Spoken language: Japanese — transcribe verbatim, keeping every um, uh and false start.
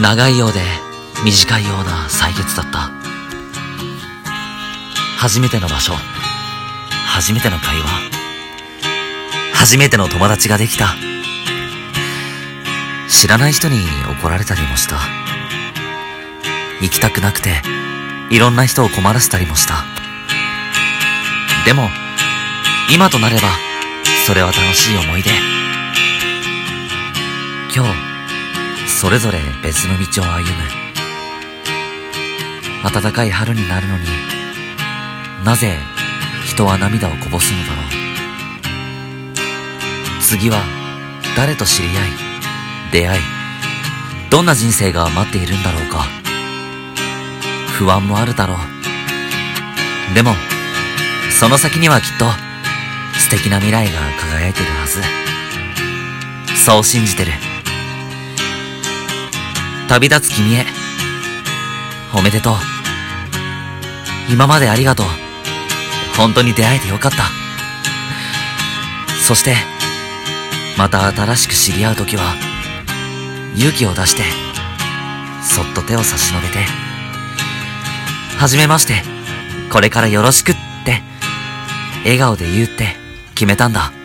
長いようで短いような歳月だった。初めての場所、初めての会話、初めての友達ができた。知らない人に怒られたりもした。行きたくなくていろんな人を困らせたりもした。でも今となればそれは楽しい思い出。今日それぞれ別の道を歩む。暖かい春になるのになぜ人は涙をこぼすのだろう。次は誰と知り合い出会い、どんな人生が待っているんだろうか。不安もあるだろう。でもその先にはきっと素敵な未来が輝いているはず。そう信じてる。旅立つ君へおめでとう。今までありがとう。本当に出会えてよかった。そしてまた新しく知り合うときは勇気を出してそっと手を差し伸べて、はじめまして、これからよろしくって笑顔で言うって決めたんだ。